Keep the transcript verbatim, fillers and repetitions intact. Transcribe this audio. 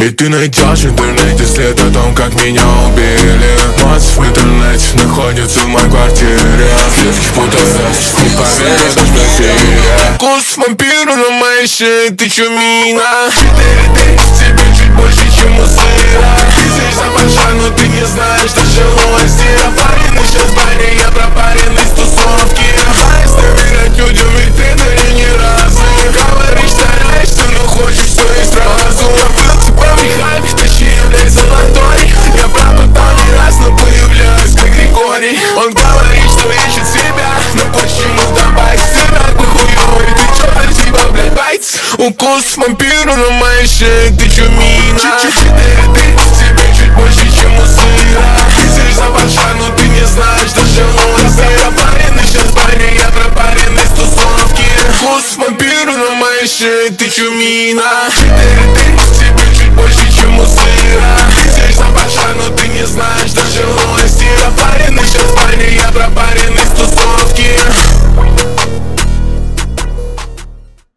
Ведь ты найдешь в интернете след о том, как меня убили. Мать в интернете находится в моей квартире. Слишком путаешь, не поверишь, даже в эфире. Вкус вампира на моей шее, ты чё, мина? Четыре тысячи, тебе чуть больше, чем у сыра. Ты здесь за но ты не знаешь даже новости. Опаренный сейчас в баре, я пропаренный с тусовки. Хайс доверять людям, ведь ты на не разные. Говоришь, стараешься, но хочешь все и сразу. Напился по мехами, точнее, блядь, золотой. Я правда там не раз, но появляюсь, как Григорий. Он говорит, что ищет себя, но почему добавить себя? Ты хуёвый, ты чё, на тебя, блядь, байтс? Укус вампира на моей шее, ты чё, мина? Четыре тысячи, тебе чуть больше, чем у сыра. Ты здесь за баша, но ты не знаешь даже новости. Я паренный сейчас в баре, я пропаренный с тусовки. Укус вампира на моей шее, ты чё, мина? Четыре тысячи, тебе чуть больше,